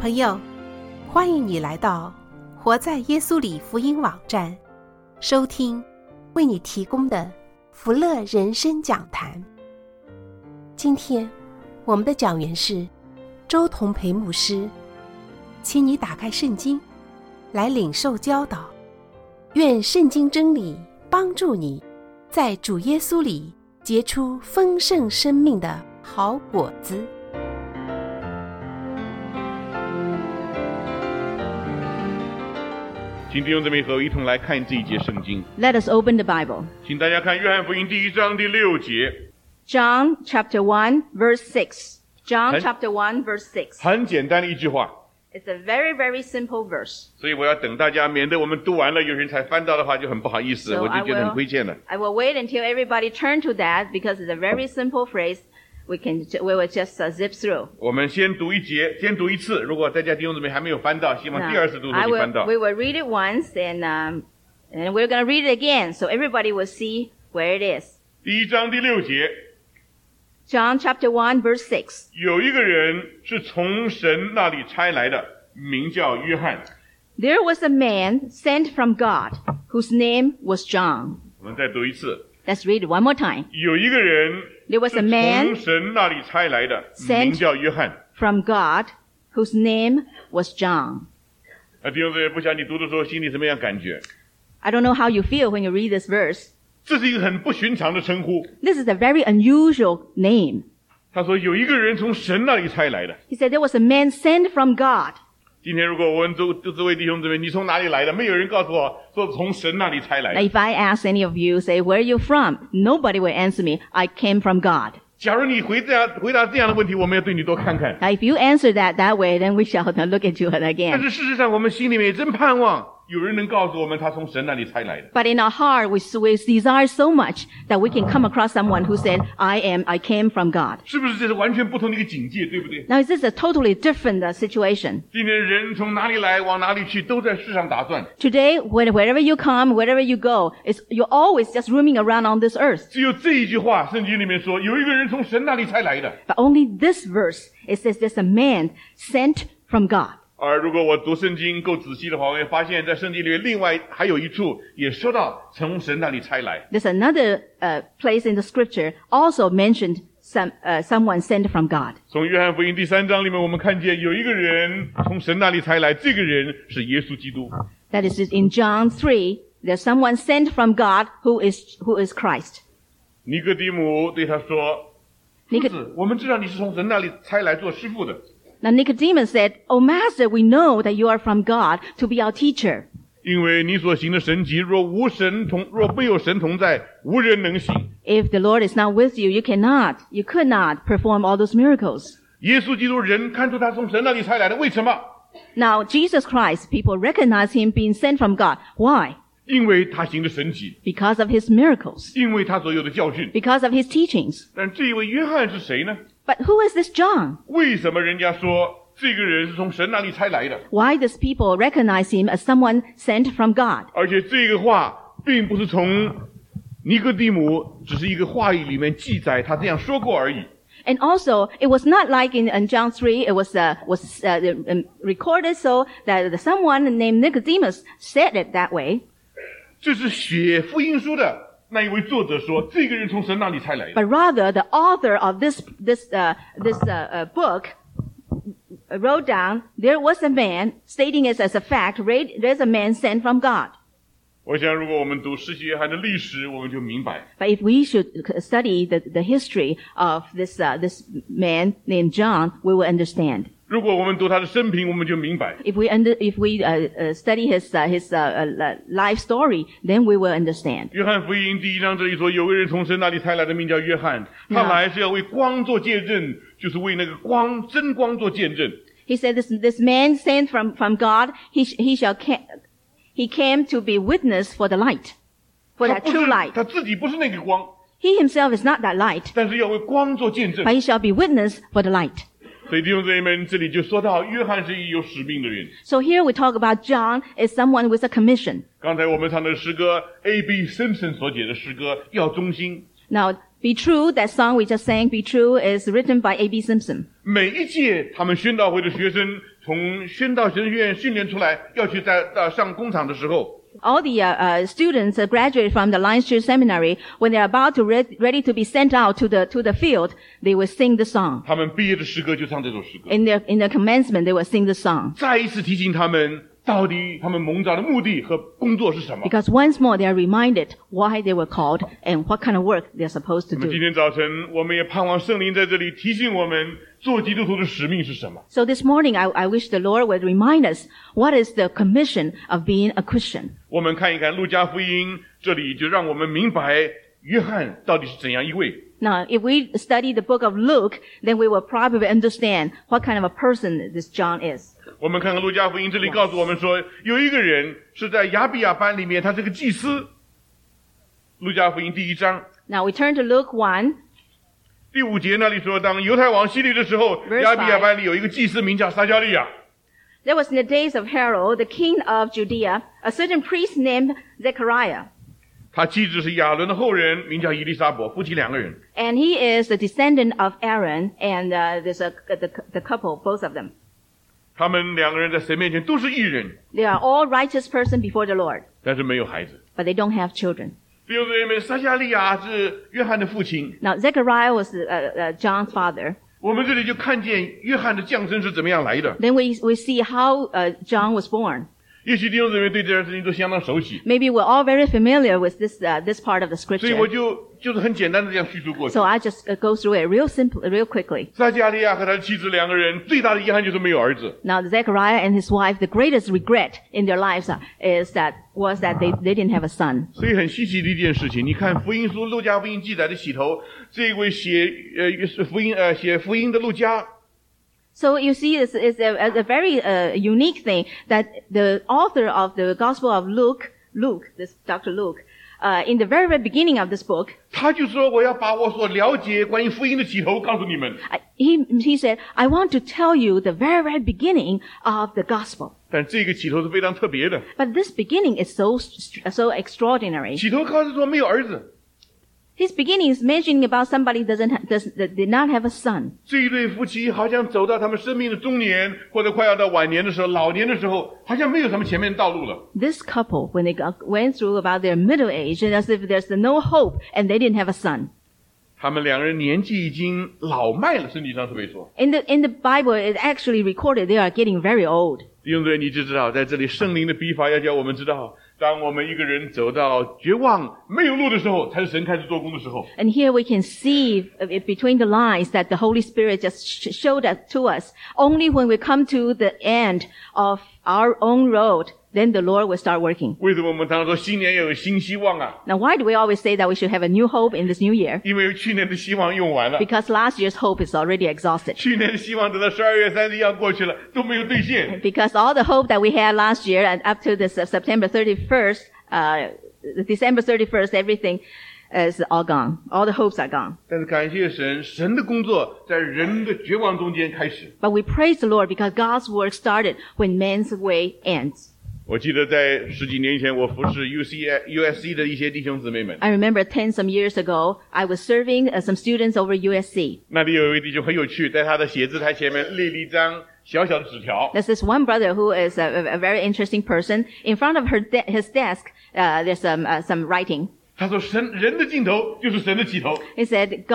朋友，欢迎你来到活在耶稣里福音网站，收听为你提供的福乐人生讲坛。今天我们的讲员是周同培牧师，请你打开圣经来领受教导，愿圣经真理帮助你在主耶稣里结出丰盛生命的好果子。 请弟兄姊妹和我一同来看这一节圣经。 Let us open the Bible. 请大家看约翰福音第1章第6节。 John chapter 1 verse 6. John 很 chapter 1 verse 6. 很简单的一句话， It's a very, very simple verse. 所以我要等大家，免得我们读完了有人才翻到的话就很不好意思， So 我就觉得很亏欠了。 I will wait until everybody turn to that because it's a very simple phrase. We will just zip through. 我们先读一节，先读一次，如果大家弟兄姊妹还没有翻到，希望第二次读的时候你翻到。 we will read it once and we're going to read it again so everybody will see where it is. 第1章第6节， John chapter 1 verse 6. 有一个人是从神那里差来的，名叫约翰。 There was a man sent from God whose name was John. 我们再读一次。 Let's read it one more time. 有一个人 There was 是 a man 从神那里差来的， sent 名叫约翰。 from God whose name was John. 弟兄姊妹，不晓得你读的时候心里什么样感觉？ I don't know how you feel when you read this verse. 这是一个很不寻常的称呼。 This is a very unusual name. 他说有一个人从神那里差来的。 He said there was a man sent from God. 今天如果我问这位弟兄姊妹，你从哪里来的？没有人告诉我说从神那里差来 Now, 的。 if I ask any of you, say, where are you from? Nobody will answer me, I came from God. 假如你回答这样的问题，我们要对你多看看。 Now, if you answer that way, then we shall look at you 但 again. 是事实上，我们心里面也真盼望有人能告诉我们，他从神那里差来的。 But in our heart, we desire so much that we can come across someone who said, I came from God. 是不是这是完全不同的一个境界，对不对？ Now, is this a totally different situation? 今天人从哪里来，往哪里去，都在世上打算。 Today, wherever you come, wherever you go, you're always just roaming around on this earth. 只有这一句话，圣经里面说，有一个人从神那里差来的。 But only this verse, it says there's a man sent from God. 而如果我读圣经够仔细的话，我会发现在圣经里面另外还有一处也说到从神那里差来。 There's another place in the scripture also mentioned someone sent from God. 从约翰福音第3章里面，我们看见有一个人从神那里差来，这个人是耶稣基督。 That is in John 3, there's someone sent from God who is Christ. 尼哥底母对他说：“夫尼哥子，我们知道你是从神那里差来做师傅的， Now Nicodemus said, Oh Master, we know that you are from God to be our teacher. 因为你所行的神迹，若没有神同在，无人能行。” If the Lord is not with you, you could not perform all those miracles. 耶稣基督人看出他从神那里差来的，为什么？ Now Jesus Christ, people recognize him being sent from God. Why? 因为他行的神迹， Because of his miracles. 因为他所有的教训。 Because of his teachings. 但这一位约翰是谁呢？ But who is this John? 为什么人家说这个人是从神那里差来的？ Why does people recognize him as someone sent from God? 而且这个话并不是从尼哥底母只是一个话语里面记载他这样说过而已。 And also, it was not like in John 3, it was recorded so that someone named Nicodemus said it that way. 这是写福音书的那一位作者说，这个人从神那里差来的。 But rather, the author of this book wrote down, there was a man, stating it as a fact, there's a man sent from God. 我想如果我们读施洗约翰的历史，我们就明白， But if we should study the history of this man named John, we will understand. 如果我们读他的生平，我们就明白。 If we study his life story, then we will understand. 约翰福音第1章这里说，有个人从神那里差来的，名叫约翰，他来是要为光做见证，就是为那个光真光做见证。 He said, this man sent from God, he came to be witness for the light, for that true light. 他自己不是那个光， He himself is not that light, 但是要为光做见证。 but he shall be witness for the light. 所以弟兄姊妹们，这里就说到约翰是一个有使命的人。 So here we talk about John as someone with a commission. 刚才我们唱的诗歌 A.B. Simpson 所写的诗歌要忠心。 Now, Be True, that song we just sang, Be True, is written by A.B. Simpson. 每一届他们宣道会的学生从宣道神学院训练出来，要去上工厂的时候， All the students graduate from the Lions Church Seminary, when they're about to ready to be sent out to the field, they will sing the song. 他们毕业的诗歌就唱这首诗歌， In their commencement, they will sing the song. 再一次提醒他们，到底他们蒙召的目的和工作是什么。 Because once more, they are reminded why they were called and what kind of work they're supposed to 那么今 do. 天早晨，我们也盼望圣灵在这里提醒我们，做基督徒的使命是什么。 So this morning, I wish the Lord would remind us what is the commission of being a Christian. 我们看一看路加福音，这里就让我们明白约翰到底是怎样一位。 Now, if we study the book of Luke, then we will probably understand what kind of a person this John is. 我们看看路加福音，这里告诉我们说，有一个人是在亚比亚班里面，他是个祭司。路加福音第1章 Now we turn to Luke 1. 第5节那里说，当犹太王希律的时候， Verse 亚比亚班里有一个祭司名叫撒迦利亚。 There was in the days of Herod, the king of Judea, a certain priest named Zechariah. 他妻子是亚伦的后人，名叫以利沙伯，夫妻2个人。 And he is the descendant of Aaron, and there's the couple, both of them. 他们2个人在神面前都是义人， They are all righteous person before the Lord, 但是没有孩子。 but they don't have children. 弟兄姊妹们，撒迦利亚是约翰的父亲。 Now, Zechariah was John's father. 我们这里就看见约翰的降生是怎么样来的。 Then we see how John was born. 也许弟兄姊妹对这件事情都相当熟悉， Maybe we're all very familiar with this part of the 所以我 scripture. 就是很简单的这样叙述过去 So。I just go through it real quickly. 撒迦利亚和他的妻子2个人最大的遗憾就是没有儿子。 Now, Zechariah and his wife, the greatest regret in their lives was that they didn't have a son. 所以很稀奇的一件事情，你看福音书路加福音记载的起头，这位写福音的路加， So you see, it's a very unique thing that the author of the Gospel of Luke, this Dr. Luke, in the very beginning of this book, 他就说我要把我所了解关于福音的起头告诉你们。 he said, I want to tell you the very beginning of the Gospel. 但这个起头是非常特别的， But this beginning is so extraordinary. 起头告诉说没有儿子。 His beginning is mentioning about somebody that did not have a son. 这一对夫妻好像走到他们生命的中年，或者快要到晚年的时候，老年的时候，好像没有什么前面的道路了。 This couple, when they went through about their middle age, and as if there's no hope, and they didn't have a son. 他们2人年纪已经老迈了，身体上特别说。 In the Bible, it actually recorded they are getting very old. 弟兄姊妹，你就知道，在这里圣灵的笔法要叫我们知道，当我们一个人走到绝望、没有路的时候，才是神开始做工的时候。 And here we can see between the lines that the Holy Spirit just showed that to us. Only when we come to the end of our own road, then the Lord will start working. 为什么我们常常说新年要有新希望啊？ Now, why do we always say that we should have a new hope in this new year? 因为去年的希望用完了， Because last year's hope is already exhausted. 去年的希望等到12月31要过去了，都没有兑现。 Because all the hope that we had last year and up to this September 31st, December 31st, everything is all gone. All the hopes are gone. 但是感谢神，神的工作在人的绝望中间开始。 But we praise the Lord because God's work started when man's way ends. 我记得在10几年前，我服侍 USC 的一些弟兄姊妹们， I remember some years ago, I was serving some students over USC. 那里有一位弟兄很有趣，在他的写字台前面列了一张小小的纸条。 There's this one brother who is a very interesting person. In front of his desk, there's some writing. 他说人的尽头就是神的起头。 He said,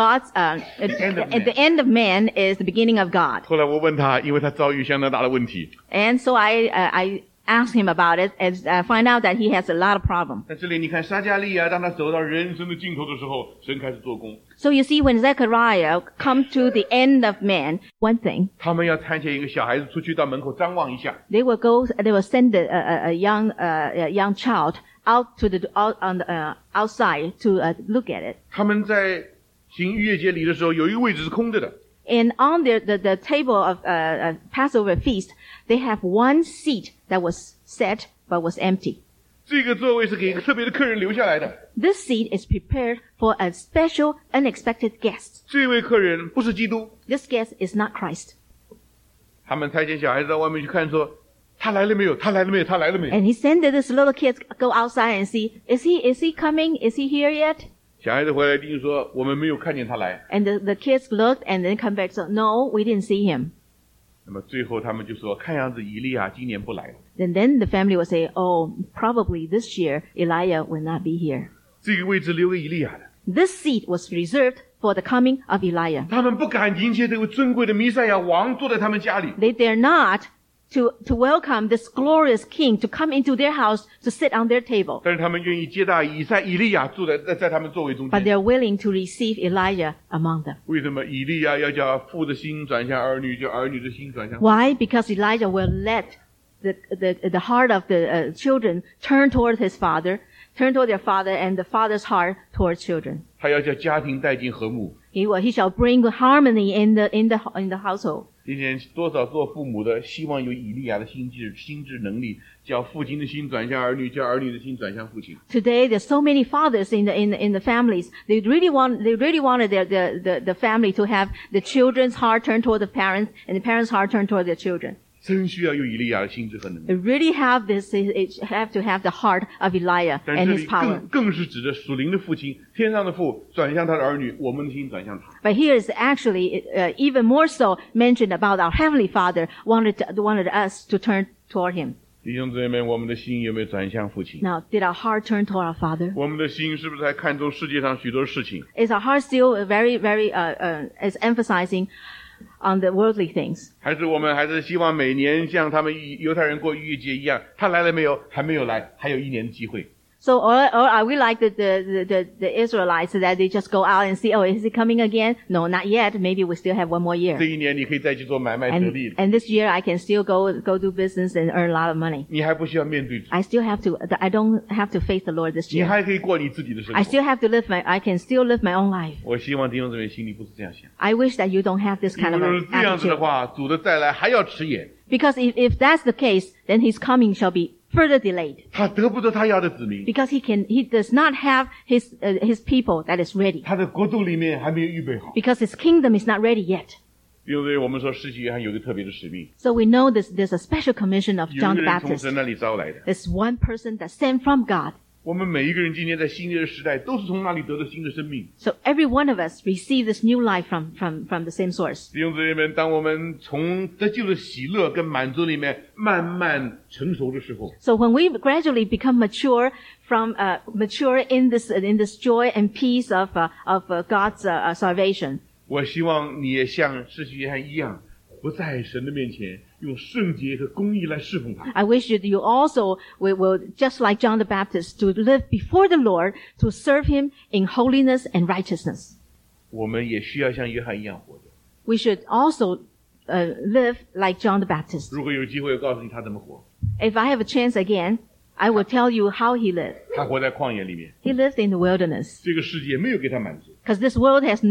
at the end of man is the beginning of God. 后来我问他，因为他遭遇相当大的问题， And so I asked him about it and find out that he has a lot of problems. 在这里你看撒迦利亚，当他走到人生的尽头的时候，神开始做工。 So you see, when Zechariah come to the end of man, one thing, 他们要参见一个小孩子出去到门口张望一下， they will send a young child out outside to look at it. 他们在行逾越节礼的时候，有一个位置是空着的。 And on the table of Passover feast, they have one seat that was set but was empty. 这个座位是给一个特别的客人留下来的。 This seat is prepared for a special, unexpected guest. 这位客人不是基督。 This guest is not Christ. 他们差遣小孩子到外面去看，说他来了没有？他来了没有？他来了没有？ And he sent this little kid go outside and see, is he coming? Is he here yet? 小孩子回来一定说我们没有看见他来。 And the kids looked and then come back, so no, we didn't see him. 那么最后他们就说，看样子以利亚今年不来了。 Then the family will say, oh, probably this year Elijah will not be here. 这个位置留给以利亚的， This seat was reserved for the coming of Elijah. 他们不敢迎接这位尊贵的弥赛亚王坐在他们家里。 They dare not to welcome this glorious king to come into their house to sit on their table. 但是他们愿意接待以利亚住在他们座位中 But 间。 they're willing to receive Elijah among them. 为什么以利亚要叫父的心转向儿女，叫儿女的心转向父？ Why? Because Elijah will let the heart of the children turn toward his father, turn toward their father, and the father's heart toward children. 他要叫家庭带进和睦。 He shall bring harmony in the household. 今天多少做父母的希望有以利亚的心智能力，叫父亲的心转向儿女，叫儿女的心转向父亲。 Today, there's so many fathers in the families. They really wanted the family to have the children's heart turn toward the parents, and the parents' heart turn toward their children. 真需要有以利亚的心智和能力。 They really have to have the heart of Elijah 但 and 这 his 里 power. 更是指着属灵的父亲，天上的父转向他的儿女，我们的心转向他。 But here is actually even more so mentioned about our heavenly Father wanted us to turn toward him. 弟兄姊妹们，我们的心有没有转向父亲？ Now, did our heart turn toward our Father? 我们的心是不是还看重世界上许多事情？ Is our heart still very is emphasizing on the worldly things? 还是我们还是希望每年像他们犹太人过逾越节一样，他来了没有？还没有来，还有1年的机会。 So, or are we like the Israelites that they just go out and see, oh, is he coming again? No, not yet. Maybe we still have one more 这 year. 一年你可以再去做买卖得利， And this year I can still go do business and earn a lot of money. 你还不需要面对主， I don't have to face the Lord this 你 year. 还可以过你自己的生 I 活。 still have to I can still live my own life. 我希望弟兄姊妹心里不是这样想， I wish that you don't have this 因 kind 为 of 如果是这样子的 attitude. 话，主的再来还要迟延， Because if that's the case, then his coming shall be further delayed. 他得不得他要的子民， Because he does not have his people that is ready. 他的国度里面还没有预备好。 Because his kingdom is not ready yet. 弟兄姊妹，我们说施洗约翰有个特别的使命， So we know there's a special commission of 有 John 一 the 个人从 Baptist. 神那里招来的。 There's one person that's sent from God. 我们每一个人今天在新约的时代，都是从那里得到新的生命。 So every one of us receive this new life from the same source. 弟兄姊妹们，当我们从得救的喜乐跟满足里面慢慢成熟的时候， So when we gradually become mature in this joy and peace of God's salvation, 我希望你也像施洗约翰一样，不在神的面前用圣洁和公义来侍奉他。 I wish that you also will just like John the Baptist to live before the Lord to serve Him in holiness and righteousness. 我们也需要像约翰一样活着。 We should also live like John the Baptist. 如果有机会，我告诉你他怎么活。 If I have a chance again, I will tell you how he lived. 他活在旷野里面， He lived in the wilderness 这个世界没有给他满足， because this world has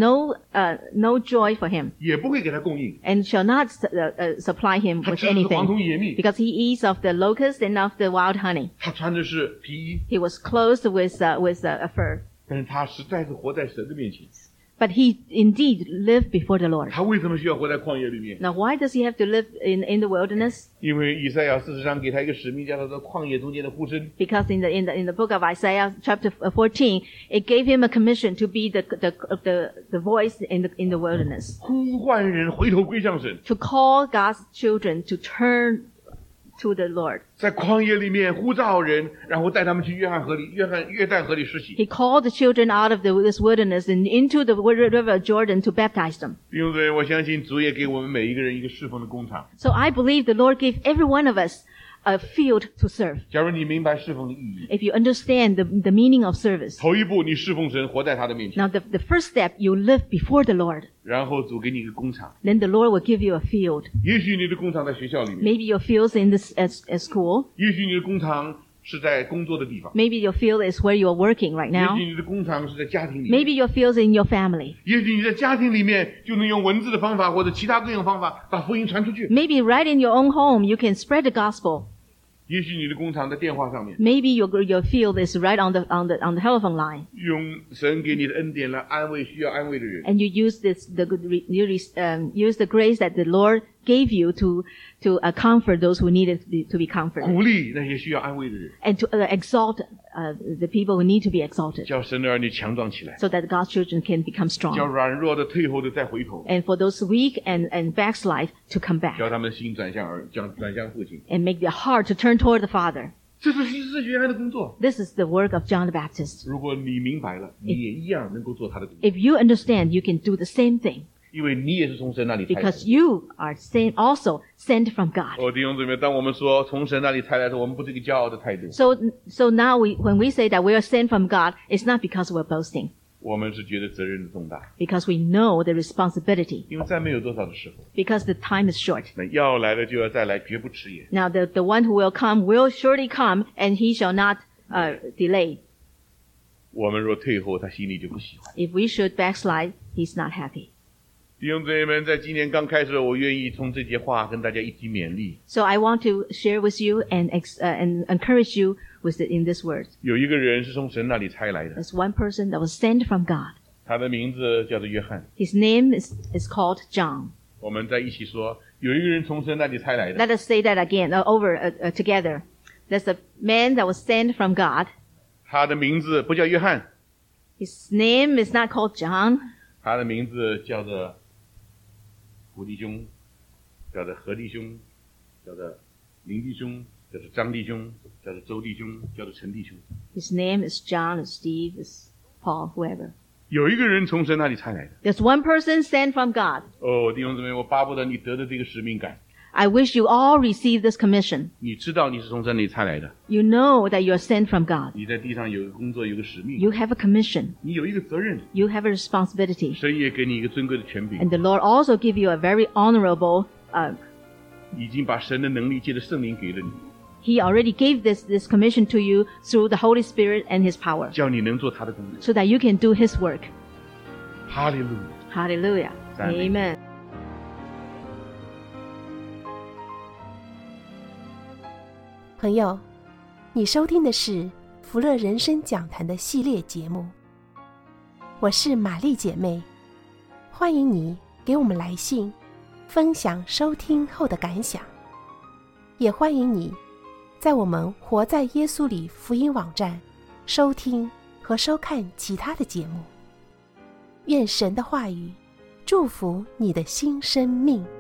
no joy for him 也不会给他供应。 and shall not supply him 他 with 吃的是黄铜 anything 野蜜， because he eats of the locust and of the wild honey. 他穿的是皮衣， He was clothed with a fur, 但是他实在是活在神的面前。 but he indeed lived before the Lord. 他为什么需要活在旷野里面？ Now, why does he have to live in the wilderness? 因为以赛亚事实上给他一个使命，叫他做旷野中间的呼声。 Because in the book of Isaiah, chapter 14, it gave him a commission to be the voice in the wilderness, 呼唤人回头归向神， to call God's children to turn to the Lord. 在旷野里面呼召人，然后带他们去约旦河里施洗。 He called the children out of this wilderness and into the river of Jordan to baptize them. 弟兄姊妹，我相信主也给我们每一个人一个侍奉的工厂。 So I believe the Lord gave every one of us a field to serve. 假如你明白侍奉的意义， If you understand the meaning of service. 头一步你侍奉神，活在他的面前， Now the first step, you live before the Lord. 然后主给你一个工厂。 Then the Lord will give you a field. 也许你的工厂在学校里面， Maybe your field's in this at school. 也许你的工厂是在工作的地方， Maybe your field is where you're working right 也 now. 许你的工厂是在家庭里面， Maybe your field's in your family. 也许你在家庭里面就能用文字的方法或者其他各种方法把福音传出去。 Maybe right in your own home, you can spread the gospel. 也许你的工厂在电话上面， Maybe your field is right on the telephone line. 用神给你的恩典来安慰需要安慰的人。 And you use use the grace that the Lord gave you to comfort those who needed to be comforted, 鼓励那些需要安慰的人， and to exalt the people who need to be exalted, 叫神的儿女强壮起来， so that God's children can become 叫 strong, 软弱的退后的再回头， and for those weak and backslide to come back, 叫他们心转向父亲。 and make their heart to turn toward the Father. 这是约翰的工作。 This is the work of John the Baptist. 如果你明白了，你也一样能够做他的工作， If you understand, you can do the same thing, 因为你也是从神那里才来 because 的。 you are also sent from God. 弟兄姊妹，当我们说从神那里才来的时候，我们不是一个骄傲的态度， So now when we say that we are sent from God, it's not because we're boasting, 我们是觉得责任的重大， because we know the responsibility, 因为再没有多少的时候， because the time is short. 那要来的就要再来，绝不迟延。 Now the one who will come will surely come, and he shall not delay. 我们若退后，他心里就不喜欢。 If we should backslide, he's not happy. 弟兄姊妹们，在今年刚开始，我愿意从这些话跟大家一起勉励。 So I want to share with you and encourage you in this word. 有一个人是从神那里差来的， There's one person that was sent from God. 他的名字叫做约翰。 His name is called John. 我们在一起说，有一个人从神那里差来的， Let us say that again together. There's a man that was sent from God. 他的名字不叫约翰， His name is not called John. 他的名字叫做胡弟兄，叫做何弟兄，叫做林弟兄，叫做张弟兄，叫做周弟兄，叫做陈弟兄。 His name is John, is Steve, is Paul, whoever. 有一个人从神那里差来的。 There's one person sent from God. 弟兄姊妹，我巴不得你得的这个使命感， I wish you all receive this commission. 你知道你是从神那里差来的， You know that you're sent from God. 你在地上有个工作，有个使命， You have a commission. 你有一个责任， You have a responsibility. 神也给你一个尊贵的权柄， And the Lord also give you a very honorable, 已经把神的能力借着圣灵给了你， He already gave this commission to you through the Holy Spirit and His power, 叫你能做他的工作。 so that you can do His work. 哈利路亚！ Hallelujah. Amen. Amen. 朋友，你收听的是福乐人生讲坛的系列节目，我是玛丽姐妹，欢迎你给我们来信，分享收听后的感想，也欢迎你在我们活在耶稣里福音网站收听和收看其他的节目。愿神的话语祝福你的新生命。